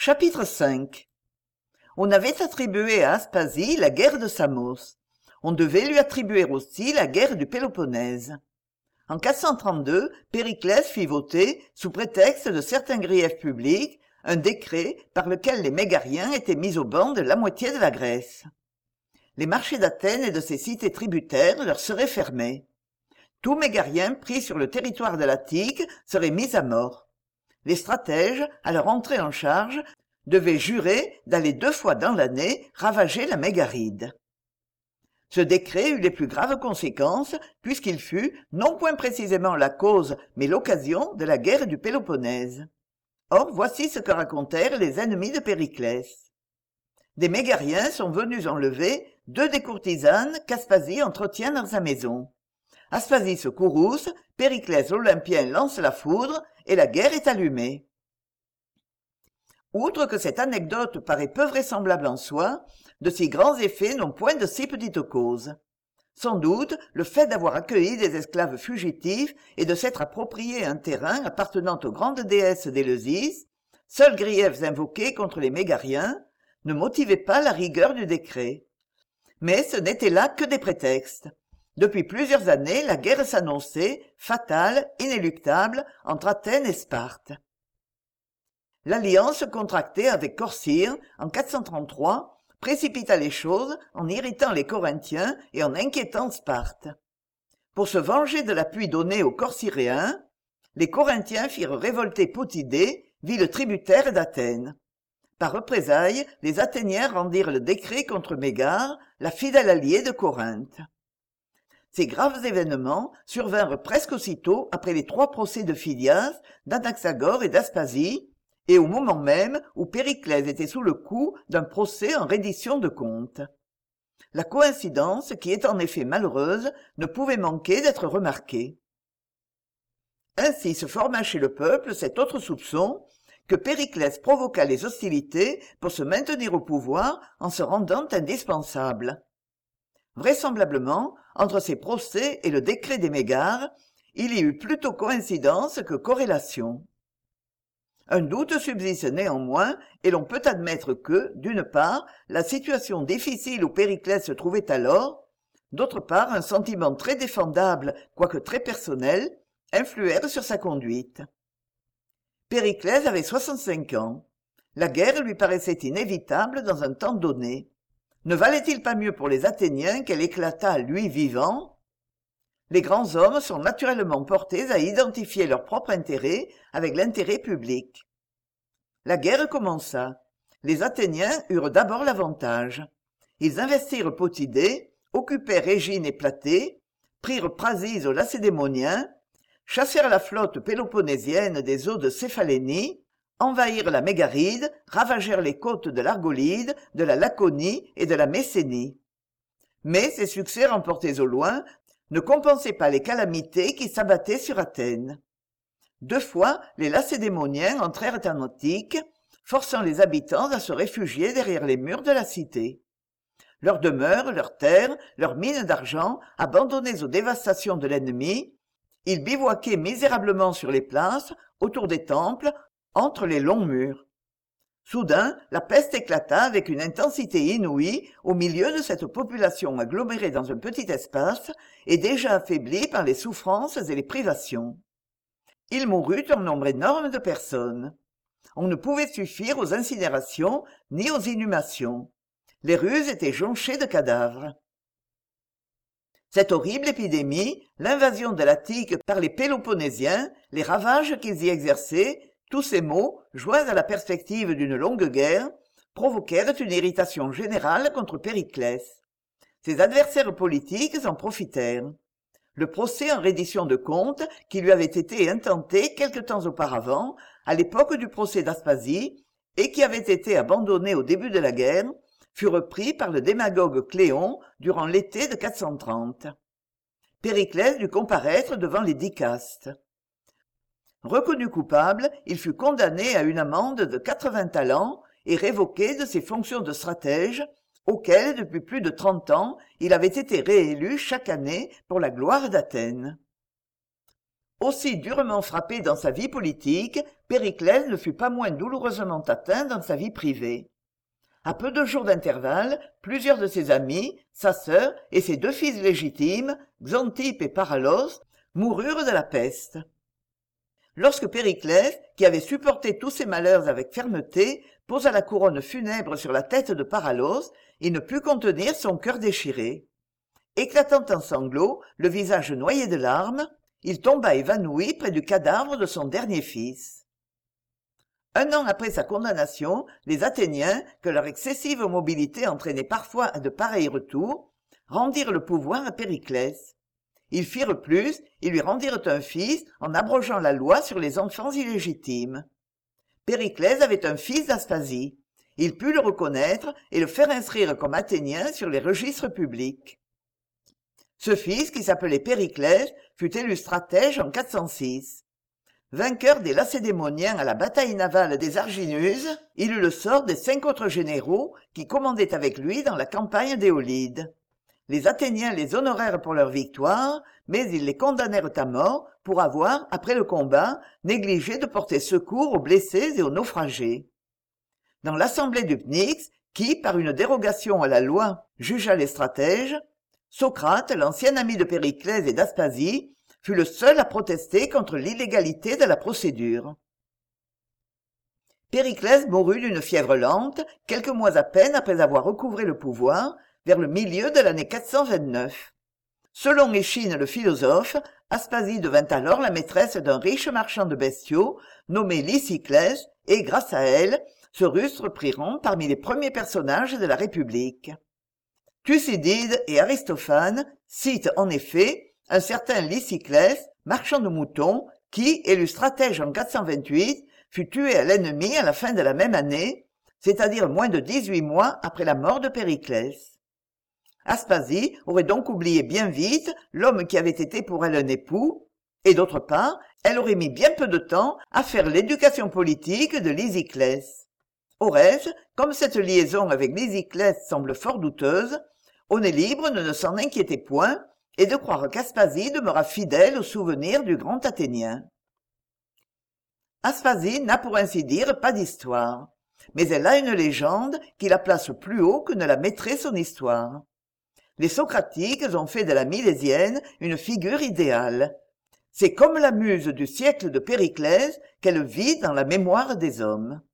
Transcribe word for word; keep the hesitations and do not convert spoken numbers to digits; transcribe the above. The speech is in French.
Chapitre cinq. On avait attribué à Aspasie la guerre de Samos. On devait lui attribuer aussi la guerre du Péloponnèse. En quatre cent trente-deux, Périclès fit voter, sous prétexte de certains griefs publics, un décret par lequel les Mégariens étaient mis au ban de la moitié de la Grèce. Les marchés d'Athènes et de ses cités tributaires leur seraient fermés. Tout Mégarien pris sur le territoire de l'Attique serait mis à mort. Les stratèges, à leur entrée en charge, devaient jurer d'aller deux fois dans l'année ravager la Mégaride. Ce décret eut les plus graves conséquences, puisqu'il fut, non point précisément la cause, mais l'occasion de la guerre du Péloponnèse. Or, voici ce que racontèrent les ennemis de Périclès. Des Mégariens sont venus enlever deux des courtisanes qu'Aspasie entretient dans sa maison. Aspasie se courrouce, Périclès l'Olympien lance la foudre, et la guerre est allumée. Outre que cette anecdote paraît peu vraisemblable en soi, de si grands effets n'ont point de si petites causes. Sans doute, le fait d'avoir accueilli des esclaves fugitifs et de s'être approprié un terrain appartenant aux grandes déesses d'Éleusis, seuls griefs invoqués contre les Mégariens, ne motivait pas la rigueur du décret. Mais ce n'était là que des prétextes. Depuis plusieurs années, la guerre s'annonçait, fatale, inéluctable, entre Athènes et Sparte. L'alliance contractée avec Corcyre en quatre cent trente-trois précipita les choses en irritant les Corinthiens et en inquiétant Sparte. Pour se venger de l'appui donné aux Corcyréens, les Corinthiens firent révolter Potidée, ville tributaire d'Athènes. Par représailles, les Athéniens rendirent le décret contre Mégare, la fidèle alliée de Corinthe. Ces graves événements survinrent presque aussitôt après les trois procès de Phidias, d'Anaxagore et d'Aspasie, et au moment même où Périclès était sous le coup d'un procès en reddition de comptes. La coïncidence, qui est en effet malheureuse, ne pouvait manquer d'être remarquée. Ainsi se forma chez le peuple cet autre soupçon, que Périclès provoqua les hostilités pour se maintenir au pouvoir en se rendant indispensable. Vraisemblablement, entre ces procès et le décret des Mégares, il y eut plutôt coïncidence que corrélation. Un doute subsiste néanmoins, et l'on peut admettre que, d'une part, la situation difficile où Périclès se trouvait alors, d'autre part un sentiment très défendable, quoique très personnel, influèrent sur sa conduite. Périclès avait soixante-cinq ans. La guerre lui paraissait inévitable dans un temps donné. Ne valait-il pas mieux pour les Athéniens qu'elle éclatât, lui vivant? Les grands hommes sont naturellement portés à identifier leur propre intérêt avec l'intérêt public. La guerre commença. Les Athéniens eurent d'abord l'avantage. Ils investirent Potidée, occupèrent Égine et Platée, prirent Prasis aux Lacédémoniens, chassèrent la flotte péloponnésienne des eaux de Céphalénie, envahirent la Mégaride, ravagèrent les côtes de l'Argolide, de la Laconie et de la Messénie. Mais ces succès remportés au loin ne compensaient pas les calamités qui s'abattaient sur Athènes. Deux fois, les Lacédémoniens entrèrent en Attique, forçant les habitants à se réfugier derrière les murs de la cité. Leurs demeures, leurs terres, leurs mines d'argent, abandonnées aux dévastations de l'ennemi, ils bivouaquaient misérablement sur les places, autour des temples, entre les longs murs. Soudain, la peste éclata avec une intensité inouïe au milieu de cette population agglomérée dans un petit espace et déjà affaiblie par les souffrances et les privations. Il mourut un nombre énorme de personnes. On ne pouvait suffire aux incinérations ni aux inhumations. Les rues étaient jonchées de cadavres. Cette horrible épidémie, l'invasion de l'Attique par les Péloponnésiens, les ravages qu'ils y exerçaient, tous ces maux, joints à la perspective d'une longue guerre, provoquèrent une irritation générale contre Périclès. Ses adversaires politiques en profitèrent. Le procès en reddition de comptes, qui lui avait été intenté quelque temps auparavant, à l'époque du procès d'Aspasie, et qui avait été abandonné au début de la guerre, fut repris par le démagogue Cléon durant l'été de quatre cent trente. Périclès dut comparaître devant les dicastes. Reconnu coupable, il fut condamné à une amende de quatre-vingts talents et révoqué de ses fonctions de stratège, auquel, depuis plus de trente ans, il avait été réélu chaque année pour la gloire d'Athènes. Aussi durement frappé dans sa vie politique, Périclès ne fut pas moins douloureusement atteint dans sa vie privée. À peu de jours d'intervalle, plusieurs de ses amis, sa sœur et ses deux fils légitimes, Xanthippe et Paralos, moururent de la peste. Lorsque Périclès, qui avait supporté tous ces malheurs avec fermeté, posa la couronne funèbre sur la tête de Paralos, il ne put contenir son cœur déchiré. Éclatant en sanglots, le visage noyé de larmes, il tomba évanoui près du cadavre de son dernier fils. Un an après sa condamnation, les Athéniens, que leur excessive mobilité entraînait parfois à de pareils retours, rendirent le pouvoir à Périclès. Ils firent plus, ils lui rendirent un fils en abrogeant la loi sur les enfants illégitimes. Périclès avait un fils d'Aspasie. Il put le reconnaître et le faire inscrire comme Athénien sur les registres publics. Ce fils, qui s'appelait Périclès, fut élu stratège en quatre cent six. Vainqueur des Lacédémoniens à la bataille navale des Arginuses, il eut le sort des cinq autres généraux qui commandaient avec lui dans la campagne d'Éolide. Les Athéniens les honorèrent pour leur victoire, mais ils les condamnèrent à mort pour avoir, après le combat, négligé de porter secours aux blessés et aux naufragés. Dans l'assemblée du Pnyx, qui, par une dérogation à la loi, jugea les stratèges, Socrate, l'ancien ami de Périclès et d'Aspasie, fut le seul à protester contre l'illégalité de la procédure. Périclès mourut d'une fièvre lente, quelques mois à peine après avoir recouvré le pouvoir, vers le milieu de l'année quatre cent vingt-neuf. Selon Échine le philosophe, Aspasie devint alors la maîtresse d'un riche marchand de bestiaux, nommé Lyciclès, et grâce à elle, ce rustre prit rang parmi les premiers personnages de la République. Thucydide et Aristophane citent en effet un certain Lyciclès, marchand de moutons, qui, élu stratège en quatre cent vingt-huit, fut tué à l'ennemi à la fin de la même année, c'est-à-dire moins de dix-huit mois après la mort de Périclès. Aspasie aurait donc oublié bien vite l'homme qui avait été pour elle un époux, et d'autre part, elle aurait mis bien peu de temps à faire l'éducation politique de Lysiclès. Au reste, comme cette liaison avec Lysiclès semble fort douteuse, on est libre de ne s'en inquiéter point et de croire qu'Aspasie demeura fidèle au souvenir du grand Athénien. Aspasie n'a pour ainsi dire pas d'histoire, mais elle a une légende qui la place plus haut que ne la mettrait son histoire. Les Socratiques ont fait de la Milésienne une figure idéale. C'est comme la muse du siècle de Périclès qu'elle vit dans la mémoire des hommes.